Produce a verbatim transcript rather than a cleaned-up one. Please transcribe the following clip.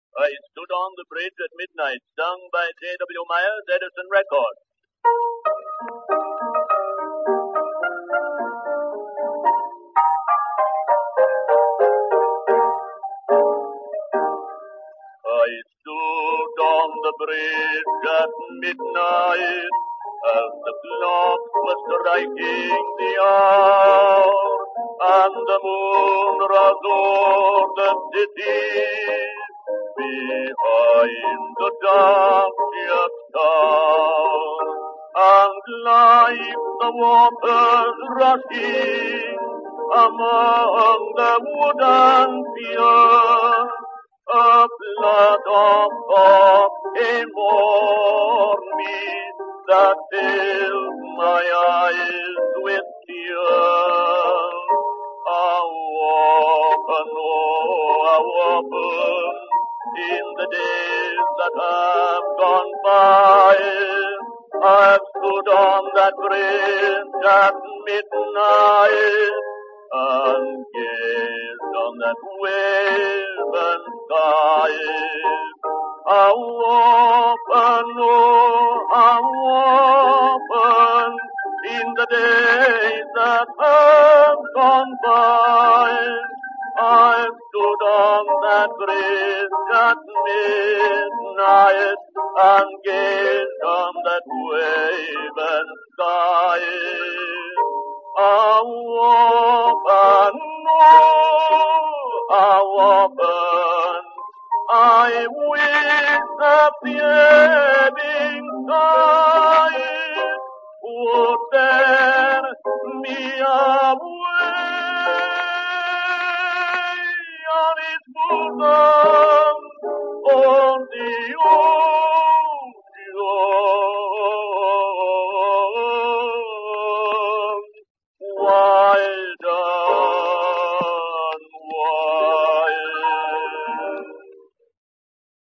I stood on the bridge at midnight, sung by J W. Myers, Edison Records. I stood on the bridge at midnight as the clock was striking the hour, and the moon rose o'er the city behind the dark ship tower, and like the waters rushing among the wooden piers, a flood of thought came o'er me that filled my eyes with tears. How often, oh, how often, in the days that have gone by, I've stood on that bridge at midnight and gazed on that wave and sky. How often, oh, how often, in the days that have gone by, I've stood on that bridge at midnight and gazed on that wave and sky. How often, oh, how often, I wish the ebbing tide would bear me away on its bosom.